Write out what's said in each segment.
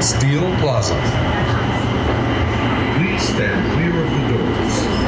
Steel Plaza. Please stand clear of the doors.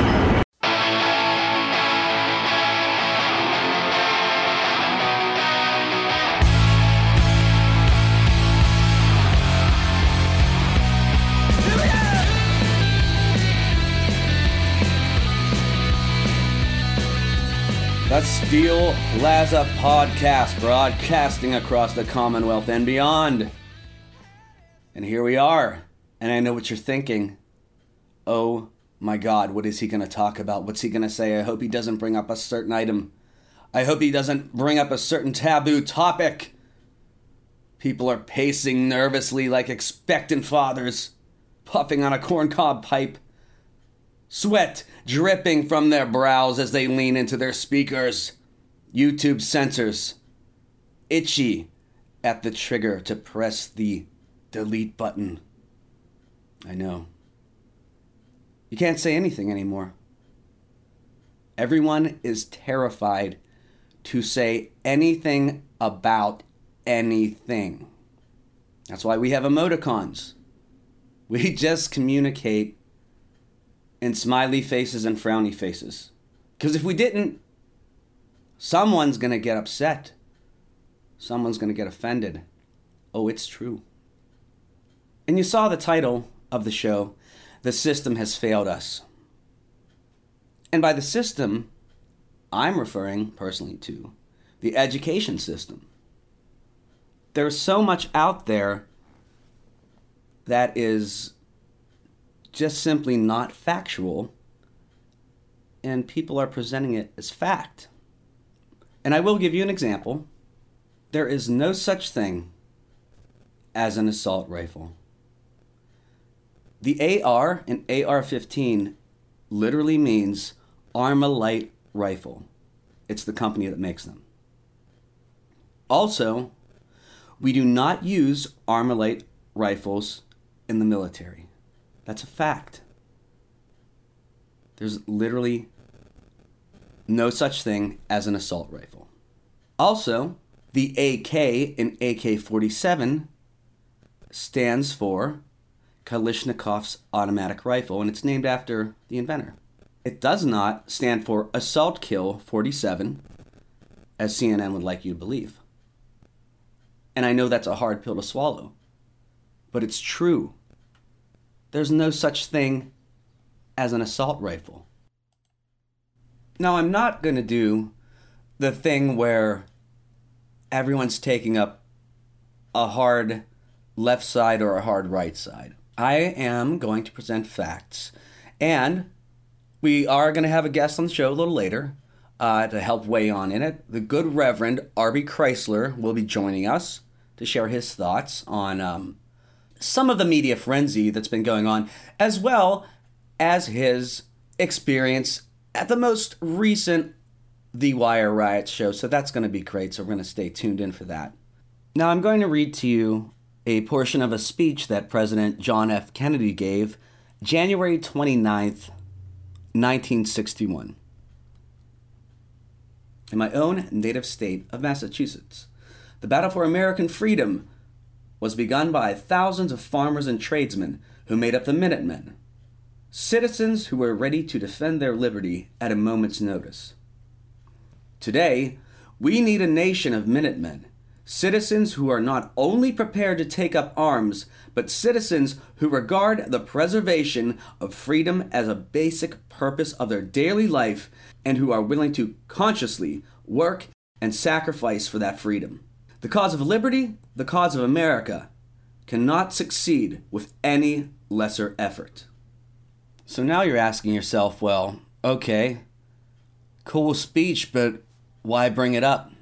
The Steel Plaza Podcast, broadcasting across the Commonwealth and beyond. And here we are. And I know what you're thinking. Oh my God, what is he going to talk about? What's he going to say? I hope he doesn't bring up a certain item. I hope he doesn't bring up a certain taboo topic. People are pacing nervously like expectant fathers, puffing on a corncob pipe. Sweat dripping from their brows as they lean into their speakers. YouTube sensors itchy at the trigger to press the delete button. I know. You can't say anything anymore. Everyone is terrified to say anything about anything. That's why we have emoticons. We just communicate in smiley faces and frowny faces. Because if we didn't, someone's going to get upset. Someone's going to get offended. Oh, it's true. And you saw the title of the show, The System Has Failed Us. And by the system, I'm referring personally to the education system. There's so much out there that is just simply not factual, and people are presenting it as fact. And I will give you an example. There is no such thing as an assault rifle. The AR and AR-15 literally means Armalite rifle. It's the company that makes them. Also, we do not use Armalite rifles in the military. That's a fact. There's literally no such thing as an assault rifle. Also, the AK in AK-47 stands for Kalashnikov's automatic rifle, and it's named after the inventor. It does not stand for Assault Kill 47, as CNN would like you to believe. And I know that's a hard pill to swallow, but it's true. There's no such thing as an assault rifle. Now, I'm not going to do the thing where everyone's taking up a hard left side or a hard right side. I am going to present facts. And we are going to have a guest on the show a little later to help weigh on in it. The good Reverend R.B. Chrysler will be joining us to share his thoughts on some of the media frenzy that's been going on, as well as his experience at the most recent The Wire Riot show. So that's going to be great. So we're going to stay tuned in for that. Now I'm going to read to you a portion of a speech that President John F. Kennedy gave January 29th, 1961. In my own native state of Massachusetts, the battle for American freedom was begun by thousands of farmers and tradesmen who made up the Minutemen, citizens who were ready to defend their liberty at a moment's notice. Today, we need a nation of Minutemen, citizens who are not only prepared to take up arms, but citizens who regard the preservation of freedom as a basic purpose of their daily life and who are willing to consciously work and sacrifice for that freedom. The cause of liberty, the cause of America, cannot succeed with any lesser effort. So now you're asking yourself, well, okay, cool speech, but why bring it up?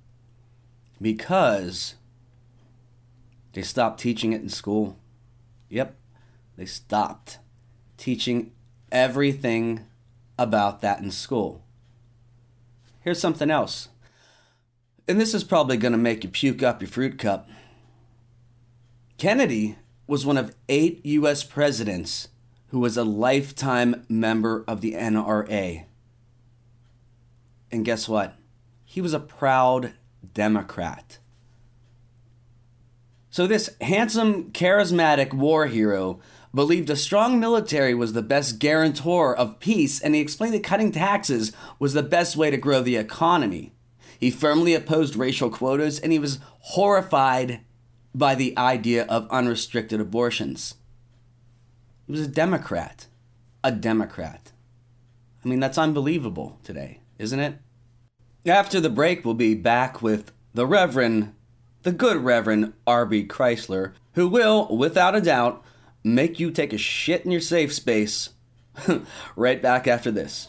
Because they stopped teaching it in school. Yep, they stopped teaching everything about that in school. Here's something else. And this is probably going to make you puke up your fruit cup. Kennedy was one of 8 U.S. presidents who was a lifetime member of the NRA. And guess what? He was a proud Democrat. So this handsome, charismatic war hero believed a strong military was the best guarantor of peace, and he explained that cutting taxes was the best way to grow the economy. He firmly opposed racial quotas, and he was horrified by the idea of unrestricted abortions. He was a Democrat. A Democrat. I mean, that's unbelievable today, isn't it? After the break, we'll be back with the good Reverend R.B. Chrysler, who will, without a doubt, make you take a shit in your safe space. Right back after this.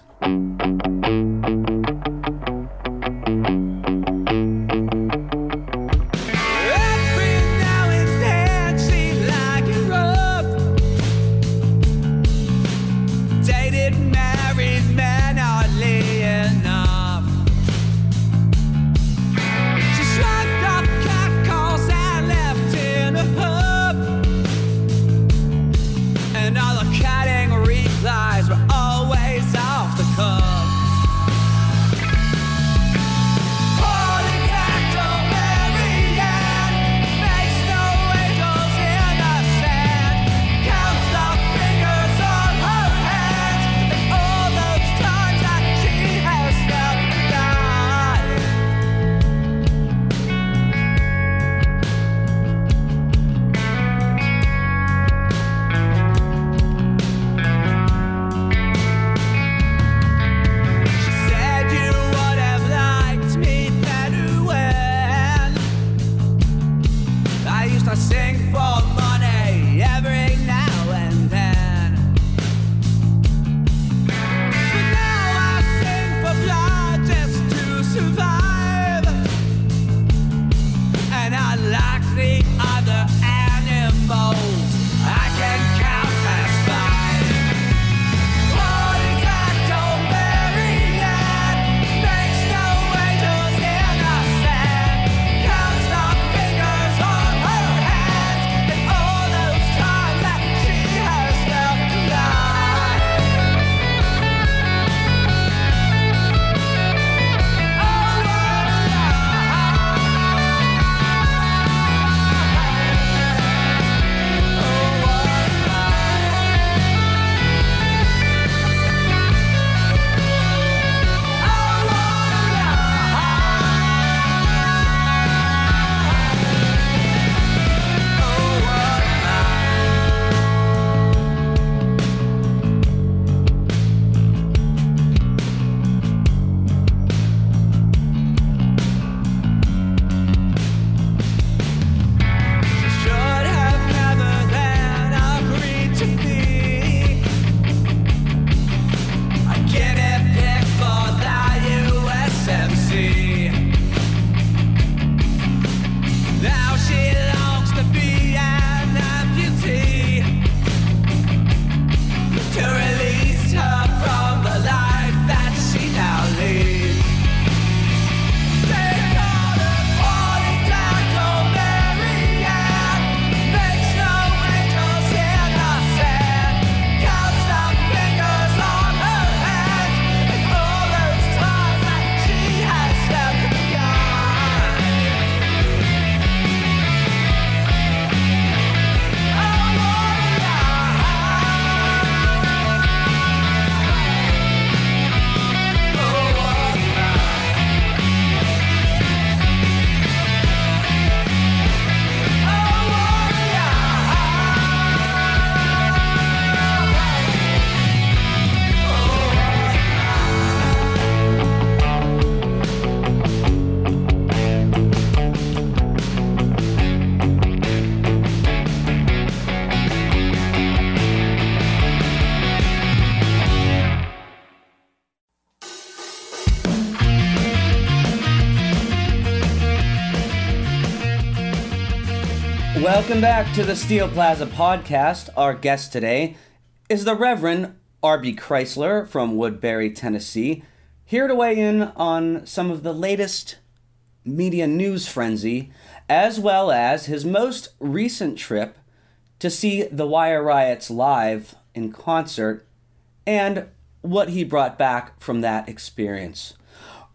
Welcome back to the Steel Plaza podcast. Our guest today is the Reverend R.B. Chrysler from Woodbury, Tennessee, here to weigh in on some of the latest media news frenzy, as well as his most recent trip to see the Wire Riots live in concert and what he brought back from that experience.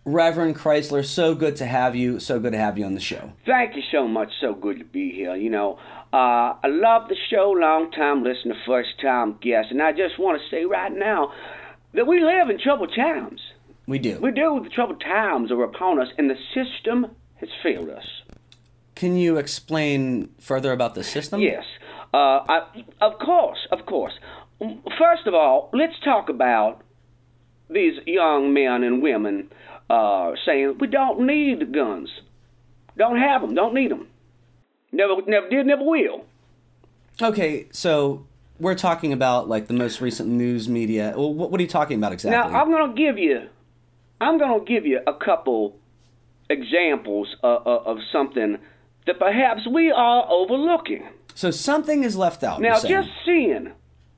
Reverend Chrysler, so good to have you. So good to have you on the show. Thank you so much. So good to be here. I love the show, long-time listener, first-time guest, and I just want to say right now that we live in troubled times. We do. We do. The troubled times are upon us, and the system has failed us. Can you explain further about the system? Yes. Of course. First of all, let's talk about these young men and women saying we don't need guns. Don't have them. Don't need them. Never did, never will. Okay, so we're talking about like the most recent news media. Well, what are you talking about exactly? Now, I'm going to give you a couple exampels of something that perhaps we are overlooking. So something is left out. Now, just seeing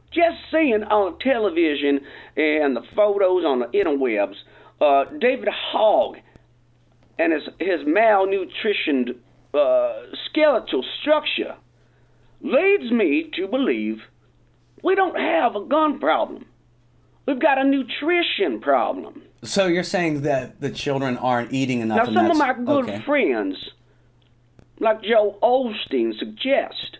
on television and the photos on the interwebs, David Hogg and his malnutritioned skeletal structure leads me to believe we don't have a gun problem. We've got a nutrition problem. So you're saying that the children aren't eating enough? Now, some of my good friends, like Joe Osteen, suggest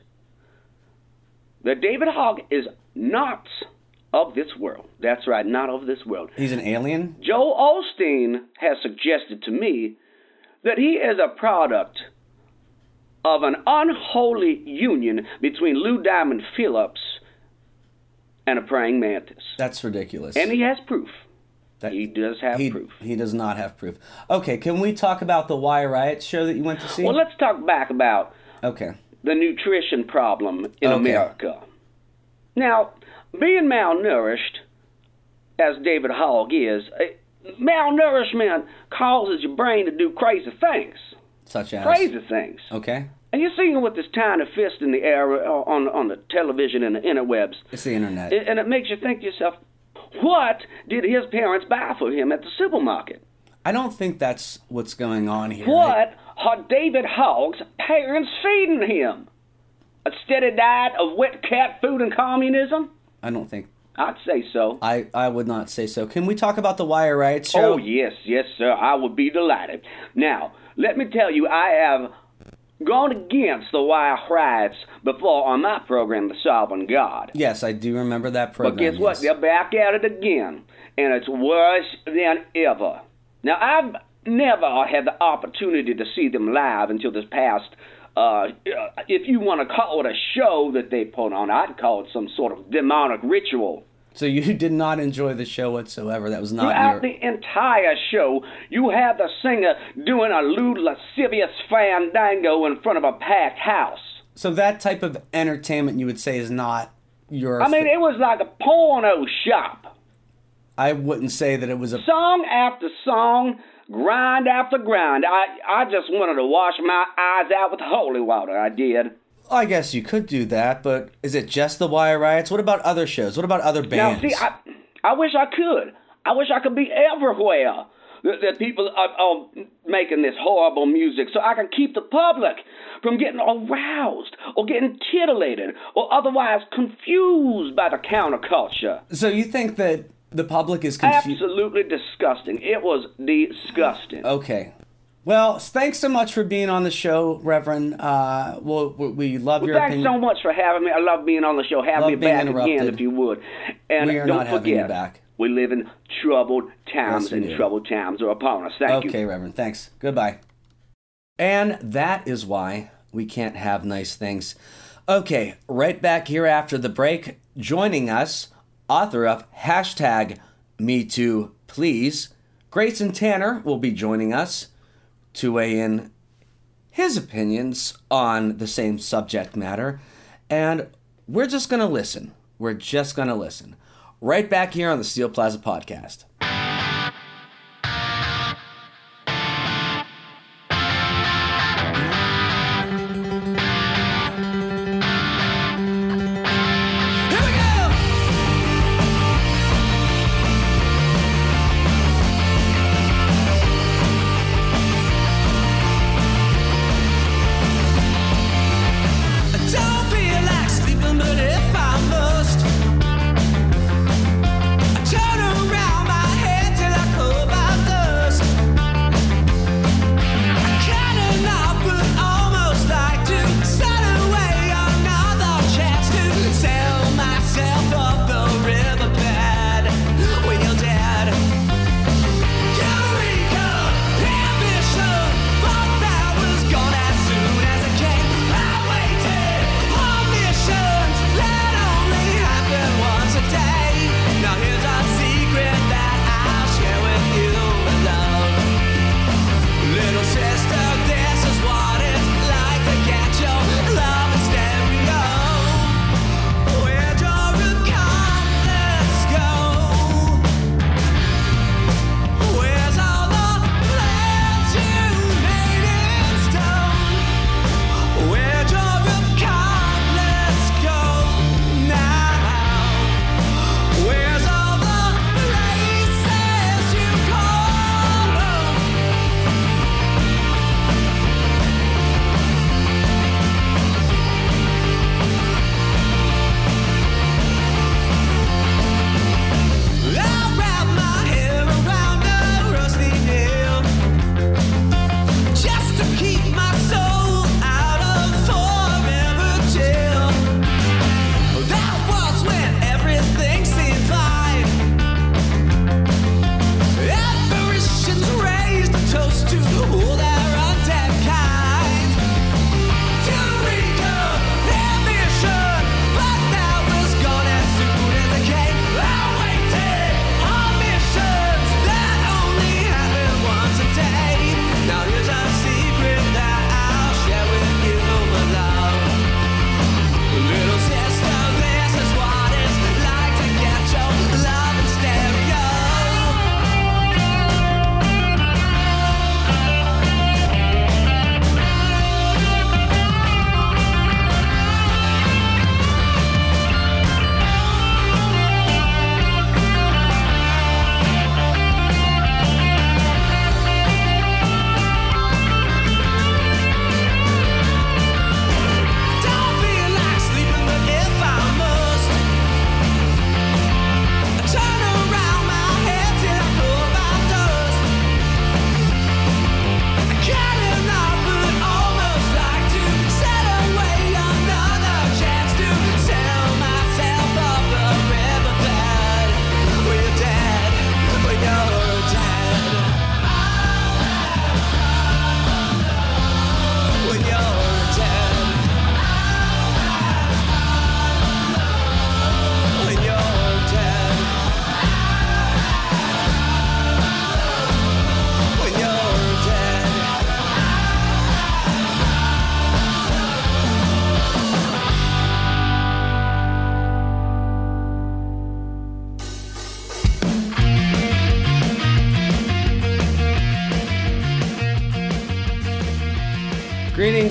that David Hogg is not of this world. That's right, not of this world. He's an alien? Joe Osteen has suggested to me that he is a product of an unholy union between Lou Diamond Phillips and a praying mantis. That's ridiculous. And he has proof. He does have proof. He does not have proof. Okay, can we talk about the Why Riot show that you went to see? Well, let's talk back about the nutrition problem in America. Now, being malnourished, as David Hogg is, malnourishment causes your brain to do crazy things. Such as? Crazy things. Okay. And you're seeing with this tiny fist in the air on the television and the interwebs. It's the internet. And it makes you think to yourself, what did his parents buy for him at the supermarket? I don't think that's what's going on here. What are David Hogg's parents feeding him? A steady diet of wet cat food and communism? I don't think. I'd say so. I would not say so. Can we talk about the Wire Riot show? Oh, yes, sir. I would be delighted. Now, let me tell you, I have gone against the Wire Riots before on my program, The Sovereign God. Yes, I do remember that program. But guess what? They're back at it again, and it's worse than ever. Now, I've never had the opportunity to see them live until this past, if you want to call it a show that they put on, I'd call it some sort of demonic ritual. So you did not enjoy the show whatsoever? That was not Throughout the entire show, you had the singer doing a lewd, lascivious fandango in front of a packed house. So that type of entertainment, you would say, is not your... I mean, it was like a porno shop. I wouldn't say that it was a... Song after song, grind after grind. I just wanted to wash my eyes out with holy water, I did. I guess you could do that, but is it just the Wire Riots? What about other shows? What about other bands? Now, see, I wish I could. I wish I could be everywhere that people are making this horrible music so I can keep the public from getting aroused or getting titillated or otherwise confused by the counterculture. So you think that the public is confused? Absolutely disgusting. It was disgusting. Okay. Well, thanks so much for being on the show, Reverend. We love your thanks opinion. so much for having me. I love being on the show. Have me back again if you would. And we are don't not having you forget, back. we live in troubled times, Yes, we and do. troubled times are upon us. Thank you. Okay, Reverend. Thanks. Goodbye. And that is why we can't have nice things. Okay, right back here after the break, joining us, author of #MeTooPlease, Grayson Tanner will be joining us to weigh in his opinions on the same subject matter. And we're just going to listen. We're just going to listen. Right back here on the Steel Plaza Podcast. Turn around my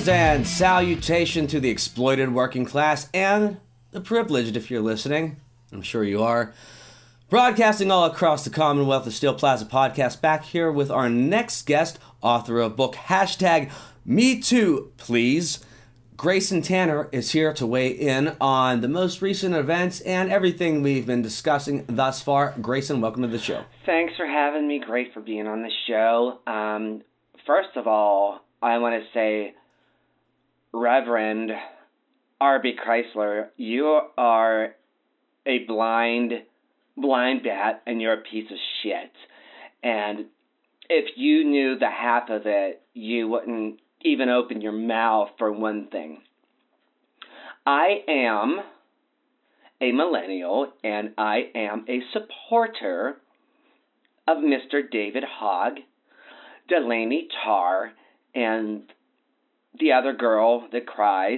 Greetings and salutation to the exploited working class and the privileged if you're listening. I'm sure you are. Broadcasting all across the Commonwealth of Steel Plaza Podcast, back here with our next guest, author of book #MeTooPlease. Grayson Tanner is here to weigh in on the most recent events and everything we've been discussing thus far. Grayson, welcome to the show. Thanks for having me. Great for being on the show. First of all, I want to say, Reverend R.B. Chrysler, you are a blind bat, and you're a piece of shit. And if you knew the half of it, you wouldn't even open your mouth for one thing. I am a millennial, and I am a supporter of Mr. David Hogg, Delaney Tarr, and the other girl that cries.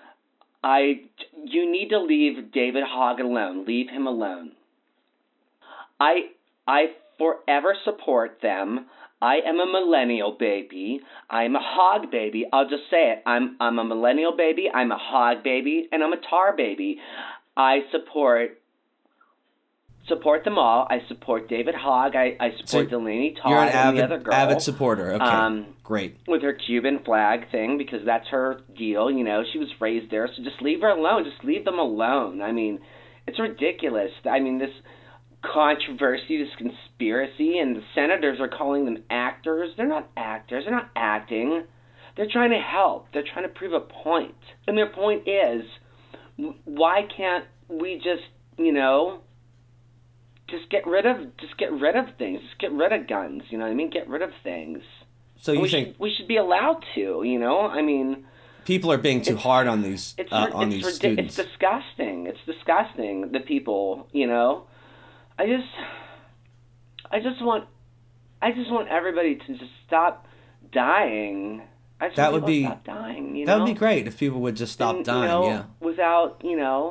You need to leave David Hogg alone. Leave him alone. I forever support them. I am a millennial baby. I'm a Hogg baby. I'll just say it. I'm a millennial baby. I'm a Hogg baby, and I'm a Tarr baby. I support them all. I support David Hogg. I support Delaney Tarr and the other girl. Avid supporter. Okay, great. With her Cuban flag thing, because that's her deal. You know, she was raised there, so just leave her alone. Just leave them alone. I mean, it's ridiculous. I mean, this controversy, this conspiracy, and the senators are calling them actors. They're not actors. They're not acting. They're trying to help. They're trying to prove a point. And their point is, why can't we just, just get rid of things. Just get rid of guns, you know what I mean? Get rid of things. So you think we should be allowed to, I mean, people are being too hard on these students. It's disgusting. It's disgusting, the people, I just want everybody to just stop dying. That would be stop dying, That would be great if people would just stop dying, yeah. Without,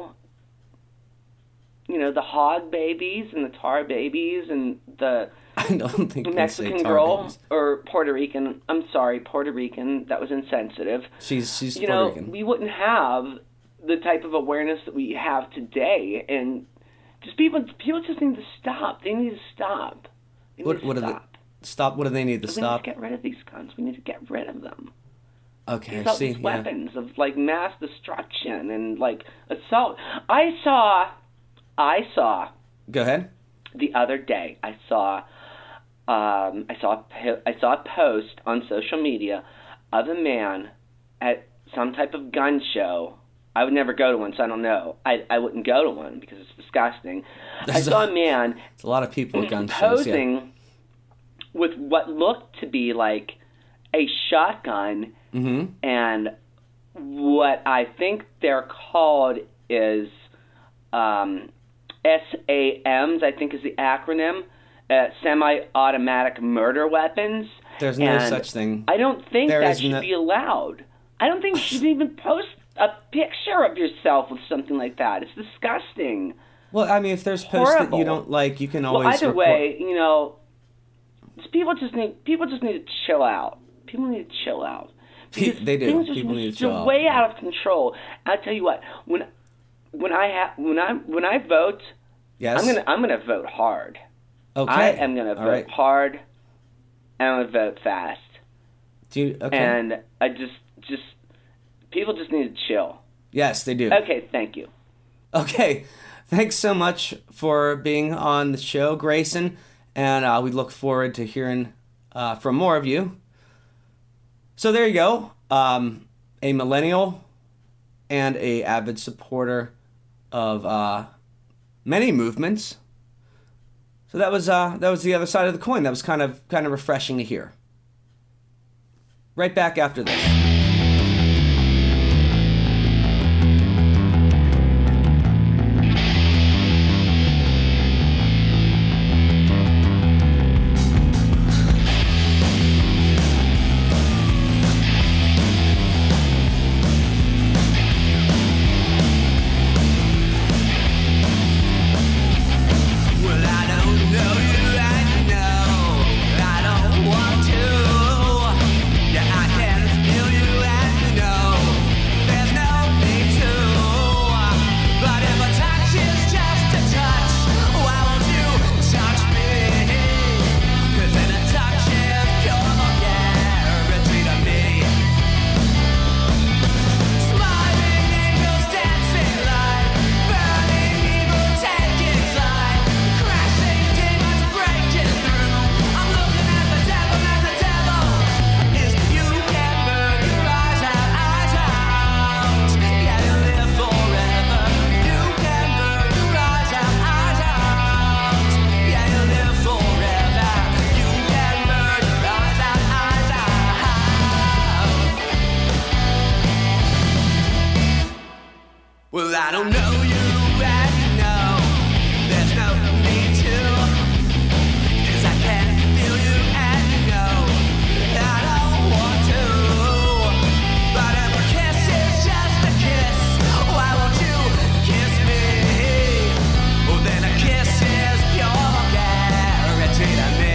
the Hogg babies and the Tarr babies and the I don't think Mexican girl or Puerto Rican. I'm sorry, Puerto Rican. That was insensitive. She's Puerto Rican. We wouldn't have the type of awareness that we have today, and just people just need to stop. They need to stop. What do they need to stop? We need to get rid of these guns. We need to get rid of them. Okay, these weapons of mass destruction and assault. I saw. Go ahead. The other day, I saw a post on social media of a man at some type of gun show. I would never go to one, so I don't know. I wouldn't go to one because it's disgusting. I saw a man. It's a lot of people at gun shows, posing with what looked to be like a shotgun, and what I think they're called is SAMs, I think is the acronym, semi-automatic murder weapons. There's no such thing. I don't think that should be allowed. I don't think you should even post a picture of yourself with something like that. It's disgusting. Well, I mean, if there's posts that you don't like, you can always either way, people just need to chill out. People need to chill out. They do. People need to chill out. They're way out of control. I'll tell you what. When I vote, yes, I'm gonna vote hard. Okay, I am gonna vote hard, and I'm gonna vote fast. Okay. And I just people just need to chill. Yes, they do. Okay, thank you. Okay, thanks so much for being on the show, Grayson, and we look forward to hearing from more of you. So there you go, a millennial and a avid supporter of many movements. So that was the other side of the coin. That was kind of refreshing to hear. Right back after this. Feel you Well, I don't know you and you know there's no need to, 'cause I can't feel you and you know I don't want to. But if a kiss is just a kiss, why won't you kiss me? Well, then a kiss is pure guarantee to me.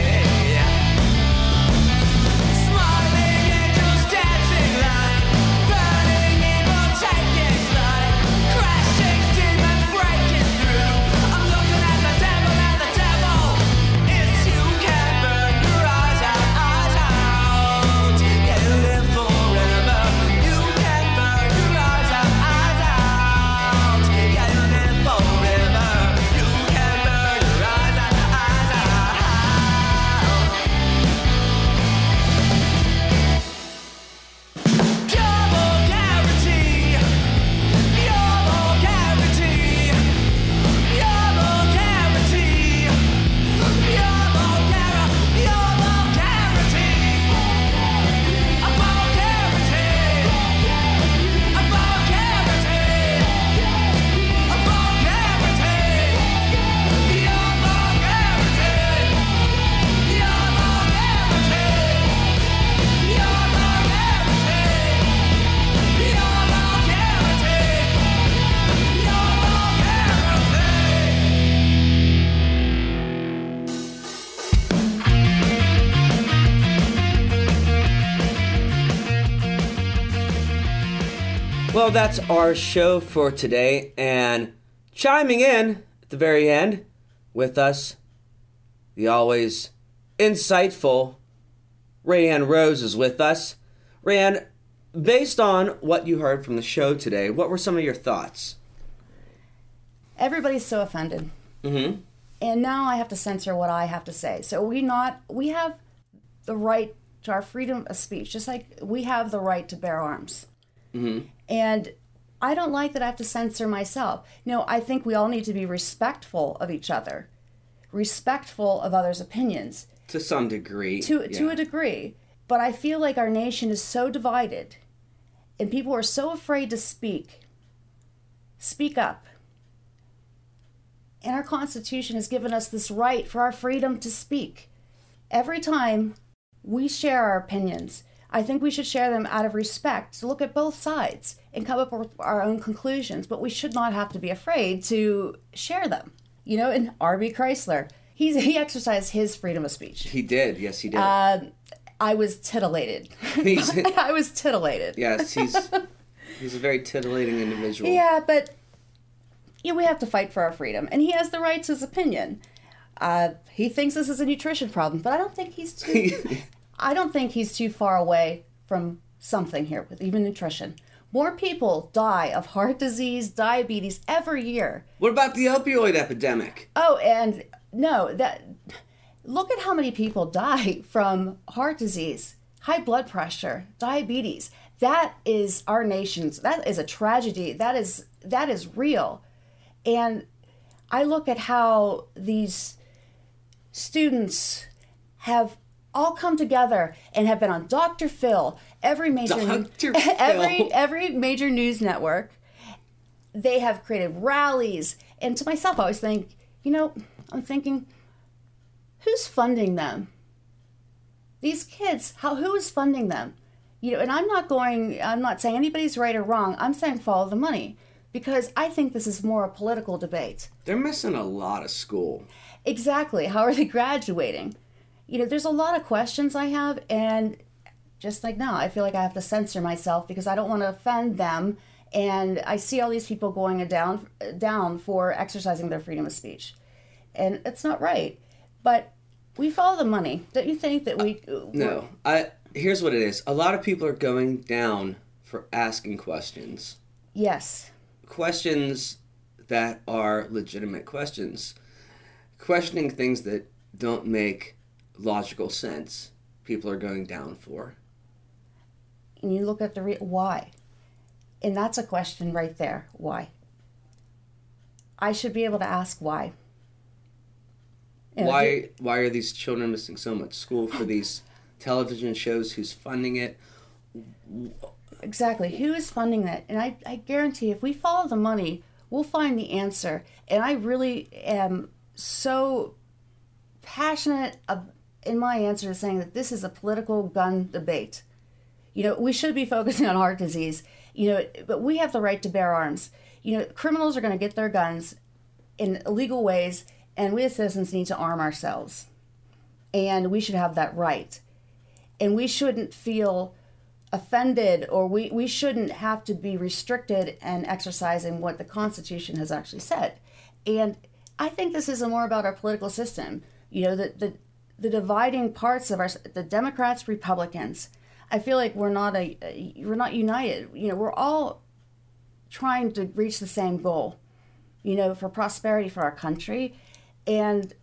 Smiling angels dancing like burning evil taking flight, crashing demons breaking through. I'm looking at the devil and the devil is you. Can burn your eyes out, eyes out. Yeah, you live forever. You can burn your eyes out, eyes out. Yeah, you live forever. You can burn your eyes out, eyes out. Double guarantee. Double guarantee. Double guarantee. Double guarantee. Double guarantee. A double guarantee. A double guarantee. A double guarantee. Double guarantee. Double guarantee. Well, that's our show for today, and chiming in at the very end with us, the always insightful Rayanne Rose is with us. Rayanne, based on what you heard from the show today, what were some of your thoughts? Everybody's so offended. Mm-hmm. And now I have to censor what I have to say. So we have the right to our freedom of speech, just like we have the right to bear arms. Mm-hmm. And I don't like that I have to censor myself. No, I think we all need to be respectful of each other, respectful of others' opinions. To some degree. To yeah. a degree. But I feel like our nation is so divided, and people are so afraid to speak up. And our Constitution has given us this right for our freedom to speak. Every time we share our opinions, I think we should share them out of respect, to look at both sides and come up with our own conclusions, but we should not have to be afraid to share them. You know, and R.B. Chrysler, he exercised his freedom of speech. He did, yes, he did. I was titillated. He's- I was titillated. Yes, he's a very titillating individual. Yeah, but we have to fight for our freedom, and he has the right to his opinion. He thinks this is a nutrition problem, but I don't think he's too. I don't think he's too far away from something here with even nutrition. More people die of heart disease, diabetes every year. What about the opioid epidemic? Oh, and no, look at how many people die from heart disease, high blood pressure, diabetes. That is our nation's, that is a tragedy. That is real. And I look at how these students have all come together and have been on Dr. Phil, every major every major news network. They have created rallies. And to myself, I always think, I'm thinking, who's funding them? These kids, who is funding them? And I'm not saying anybody's right or wrong. I'm saying follow the money, because I think this is more a political debate. They're missing a lot of school. Exactly. How are they graduating? There's a lot of questions I have, and just like now, I feel like I have to censor myself because I don't want to offend them. And I see all these people going down for exercising their freedom of speech. And it's not right. But we follow the money. Don't you think that we... No. Here's what it is. A lot of people are going down for asking questions. Yes. Questions that are legitimate questions. Questioning things that don't make logical sense. People are going down for. And you look at why? And that's a question right there. Why? I should be able to ask why. Why are these children missing so much school for these television shows? Who's funding it? Exactly. Who is funding that? And I guarantee if we follow the money, we'll find the answer. And I really am so passionate in my answer to saying that this is a political gun debate. You know, we should be focusing on heart disease, you know, but we have the right to bear arms. You know, criminals are going to get their guns in illegal ways, and we as citizens need to arm ourselves. And we should have that right. And we shouldn't feel offended, or we shouldn't have to be restricted in exercising what the Constitution has actually said. And I think this is more about our political system. You know, the dividing parts of the Democrats, Republicans. I feel like we're not united. You know, we're all trying to reach the same goal, you know, for prosperity for our country. And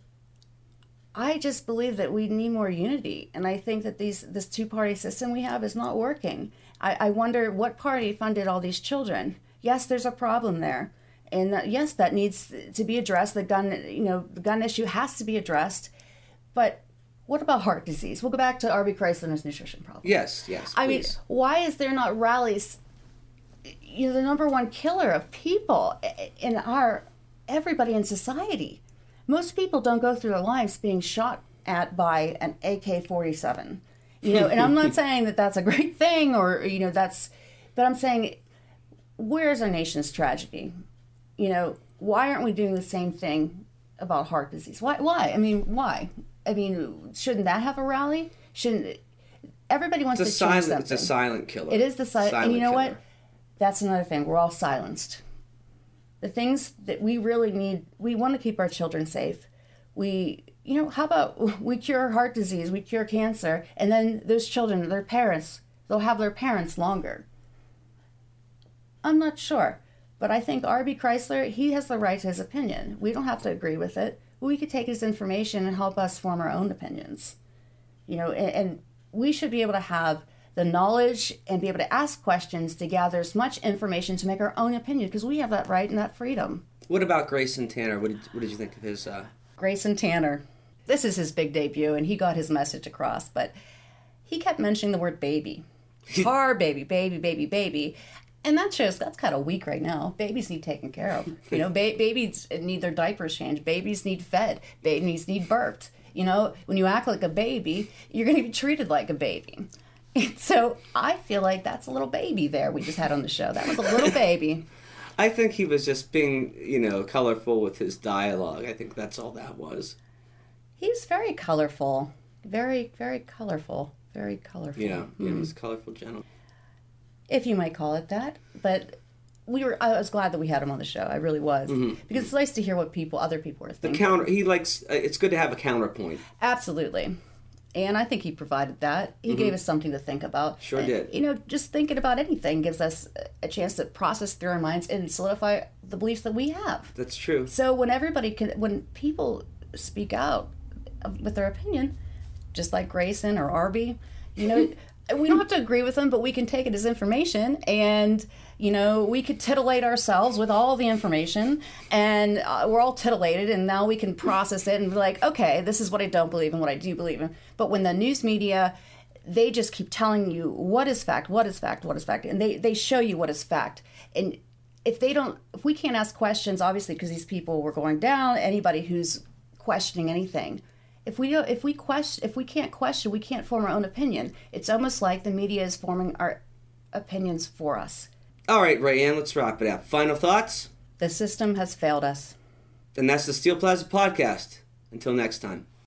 I just believe that we need more unity. And I think that this two-party system we have is not working. I wonder what party funded all these children. Yes, there's a problem there. And yes, that needs to be addressed. The gun issue has to be addressed. But what about heart disease? We'll go back to R.B. Chrysler and his nutrition problem. Yes, I mean, please. why is there not rallies? You know, the number one killer of people in everybody in society. Most people don't go through their lives being shot at by an AK-47. You know, and I'm not saying that that's a great thing, or you know, but I'm saying, where's our nation's tragedy? You know, why aren't we doing the same thing about heart disease? Why? I mean, why? I mean, shouldn't that have a rally? Shouldn't everybody wants to change something? It's a silent killer. It is the silent. And you know killer. what? That's another thing. We're all silenced. The things that we really need, we want to keep our children safe. How about we cure heart disease, we cure cancer, and then those children, their parents, they'll have their parents longer. I'm not sure, but I think R.B. Chrysler, he has the right to his opinion. We don't have to agree with it. We could take his information and help us form our own opinions. You know, and we should be able to have the knowledge and be able to ask questions to gather as much information to make our own opinion, because we have that right and that freedom. What about Grayson Tanner? What did you think of his... Grayson Tanner. This is his big debut, and he got his message across, but he kept mentioning the word baby. Our baby, baby, baby, baby. And that shows that's kind of weak right now. Babies need taken care of. You know, babies need their diapers changed. Babies need fed. Babies need burped. You know, when you act like a baby, you're going to be treated like a baby. And so I feel like that's a little baby there we just had on the show. That was a little baby. I think he was just being, you know, colorful with his dialogue. I think that's all that was. He's very colorful. Very, very colorful. Very colorful. Yeah, he was a colorful gentleman. If you might call it that. But I was glad that we had him on the show. I really was. Mm-hmm. Because it's nice to hear what other people are thinking. It's good to have a counterpoint. Absolutely. And I think he provided that. He gave us something to think about. Sure did. You know, just thinking about anything gives us a chance to process through our minds and solidify the beliefs that we have. That's true. So when people speak out with their opinion, just like Grayson or Arby, you know, we don't have to agree with them, but we can take it as information, and you know, we could titillate ourselves with all the information, and we're all titillated, and now we can process it and be like, okay, this is what I don't believe and what I do believe in. But when the news media, they just keep telling you what is fact, what is fact, what is fact, and they show you what is fact. And if we can't ask questions, obviously, because these people were going down, anybody who's questioning anything. If we can't question, we can't form our own opinion. It's almost like the media is forming our opinions for us. All right, Rayanne, let's wrap it up. Final thoughts? The system has failed us. And that's the Steel Plaza Podcast. Until next time.